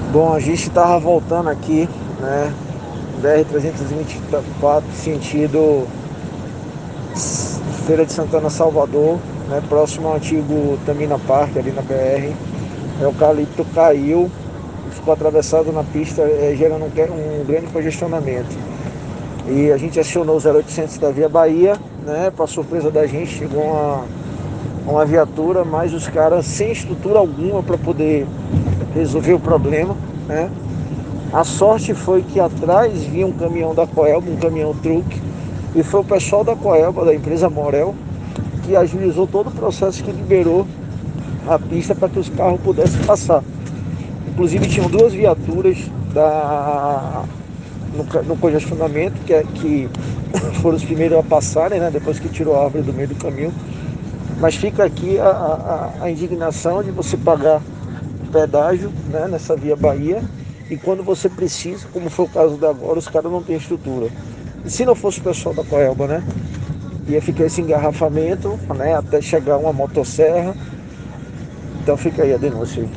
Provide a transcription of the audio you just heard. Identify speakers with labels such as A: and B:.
A: Bom, a gente estava voltando aqui, né? BR-324, sentido Feira de Santana, Salvador, né? Próximo ao antigo Tamina Park, ali na BR. O eucalipto caiu e ficou atravessado na pista, gerando um grande congestionamento. E a gente acionou o 0800 da Via Bahia, né? Para surpresa da gente, chegou uma viatura, mas os caras sem estrutura alguma para poder resolver o problema, né? A sorte foi que atrás vinha um caminhão da Coelba, um caminhão truque, e foi o pessoal da Coelba, da empresa Morel, que agilizou todo o processo, que liberou a pista para que os carros pudessem passar. Inclusive tinham duas viaturas no congestionamento, que foram os primeiros a passarem, né, depois que tirou a árvore do meio do caminho. Mas fica aqui a indignação de você pagar pedágio, né, nessa Via Bahia, e quando você precisa, como foi o caso da agora, os caras não têm estrutura. E se não fosse o pessoal da Coelba, né, ia ficar esse engarrafamento, né, até chegar uma motosserra. Então fica aí a denúncia aí.